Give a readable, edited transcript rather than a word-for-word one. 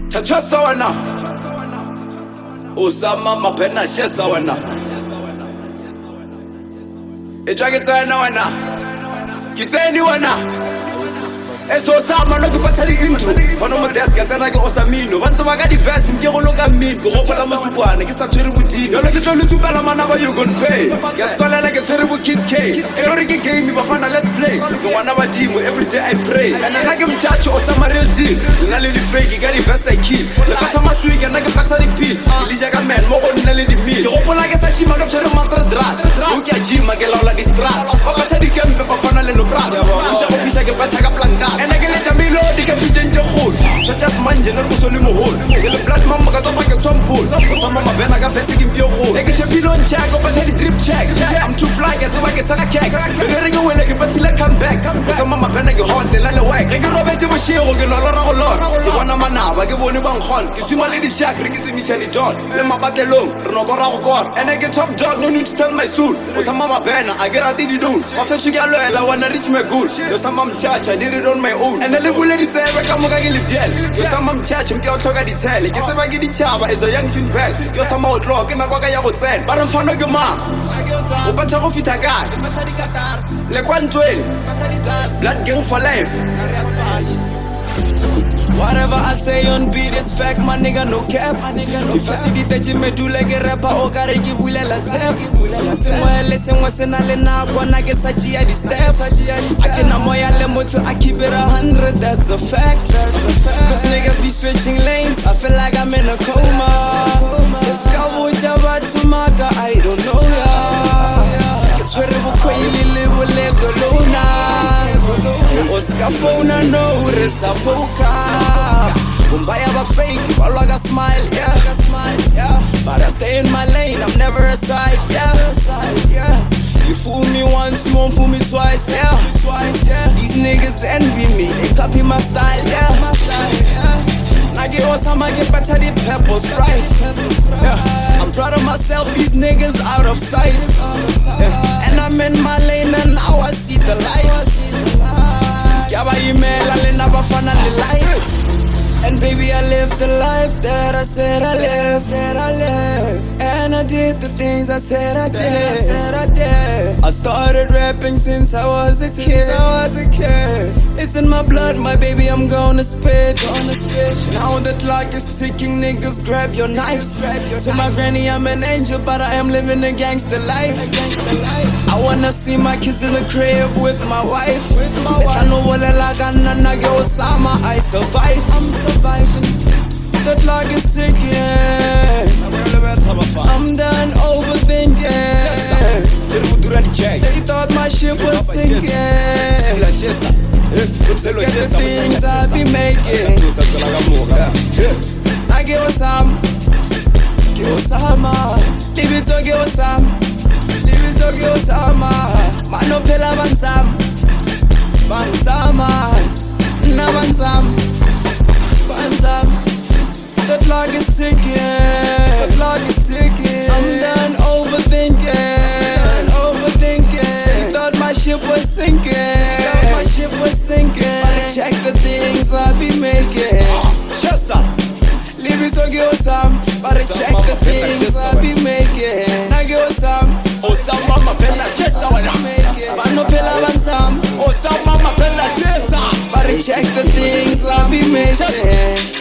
Chachasa wana Osama mapena shesa wana Ejwaketsana wana Kitseni wana Eso Osama no kupathali intro Fano mo desk tsena ke Osamino Bantse ba ka di verse ke go loka mmin go gopola mosukwana ke sa tshwere bodino Yolo ke tlo lutupela mana ba you gon pay Ke stolela ke tshwere bo Kid K E lori ke game bafana let's play Ke wana badimo every day I pray Nna ke mchacho Osama real deal Nna le di fake ka di verse I kill Le patsa maswika nna ke patsa di pill Ilija ka man mo go nna le di meal Ke gopola ke sa shima ka tshwere mantra drat O ke a jima ke laola di strat Ba patsa di kempe bafana le no brat Ofisa ke patsa ka planka And I get let me load, they can be ginger food. So just man, you're not so limo hole. Get a black mama got up like a some pool. Some mama ben, I got facing in your hole. They get your pillow and check up and take the drip check. I'm too fly, get to make a sack of cake. They're going away like a patilla come back. Some mama ben, I get hot, they let away. They get Robert to a shield, get a lot of lot. The one I'm now, I get one one hall. You see my lady shack, they get to me, Shelly John. Let my back alone, no go around God. And I get top dog, no need to sell my suit. With some mama ben, I get out the do. My friend, she got loyal, I want to reach my good. There's some mom church, I did it on my own. And I live with it, I come again. You're some church and you're talking to tell. Get some aggy chava is a young fin bell. You're some old rock and I got a say. But I'm fond of your mom. But I'm fit a guy. Like 112. Blood gang for life. Whatever I say on beat is fact, my nigga no cap. If I see the touch me do like a rapper, oh gotta give Willa la tap. Listen, what's in Alena, gonna get Sachi at the step. I can amoya lemoto, I keep it 100, that's a fact. Cause niggas be switching lanes, I feel like I'm in a coma. Let's go with Java to Maka, I don't know ya. It's wherever Quaili live with Legolona. Oscar phone, I know it's a poker. Bumbaya ba fake, all like a smile, yeah. But I stay in my lane, I'm never aside, yeah. You fool me once, you won't fool me twice, yeah. These niggas envy me, they copy my style, yeah. Nagi Osama get better the pepper sprite, yeah. I'm proud of myself, these niggas out of sight, yeah. And I'm in my lane and now I see the light. Yaba email, I never find the life. And baby, I lived the life that I said I live. And I did the things I said I did. I started rapping since I was a kid. It's in my blood, my baby, I'm gonna spit. Now the clock is ticking, niggas grab your knives. To my granny, I'm an angel, but I am living a gangster life. I wanna see my kids in the crib with my wife. I know what I like, and I get Osama, I survive. I'm surviving. The clock is ticking. I'm done overthinking. They thought my ship was sinking. Get the things I be making. I get Osama. Leave it to get Osama. Mano pela bansam. Na bansam. The clock is ticking. I'm done overthinking. They thought my ship was sinking. But I check the things I be making. Leave it to get Osam. But I check the things I be making. I get Osam. Osama mapenda shesa wana Mano pela bansam. Osama mapenda shesa. But I check the things I be making.